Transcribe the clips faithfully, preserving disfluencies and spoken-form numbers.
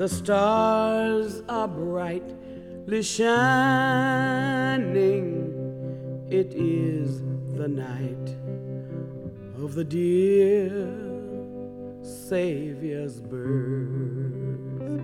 The stars are brightly shining. It is the night of the dear Savior's birth.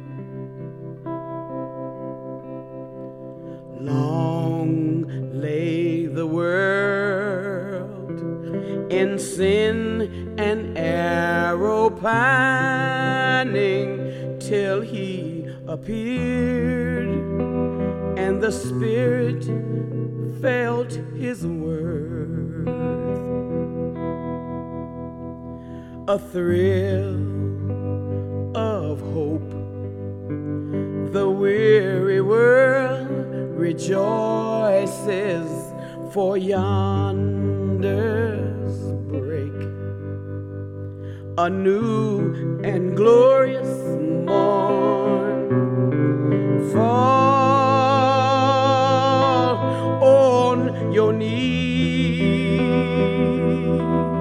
Long lay the world in sin and error pining, till he appeared and the Spirit felt his worth. A thrill of hope, the weary world rejoices, for yonder's break a new and glorious morn. Fall on your knees,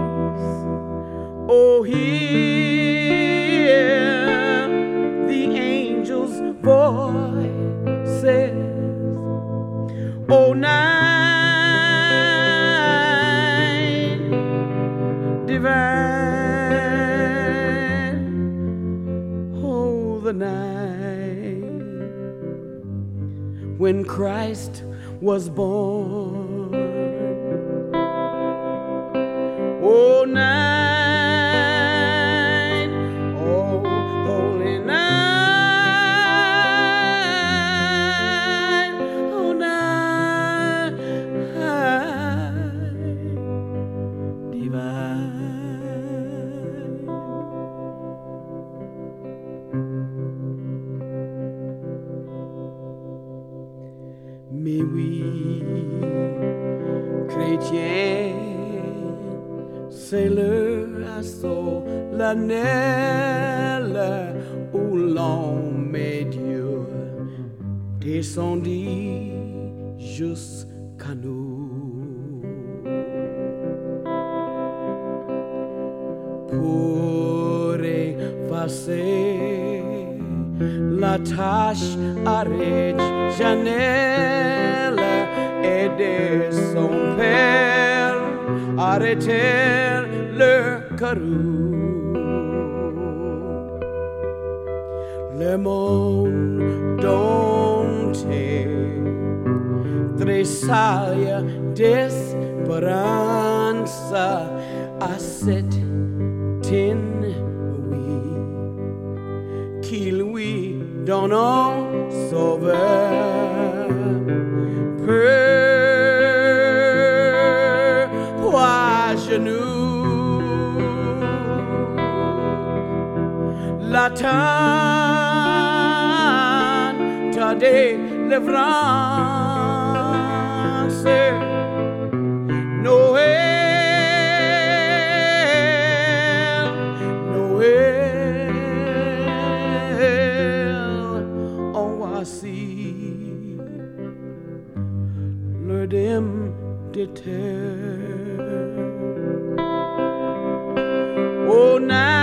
oh, hear the angels' voices, oh, night divine, oh, the night when Christ was born. Oh, night, oh, holy night, oh, night divine. Mais oui, chrétien, c'est l'heure à solennelle où l'homme et Dieu descendit jusqu'à nous pour effacer la tâche originelle et de son Père arrêter le carreau. Le monde entier tressaille d'espérance à cette inouïe qu'il lui donne un sauveur. Peu à genoux, l'attente ta délivrance. Noël, Noël, en voici le dème d'éther. Oh, now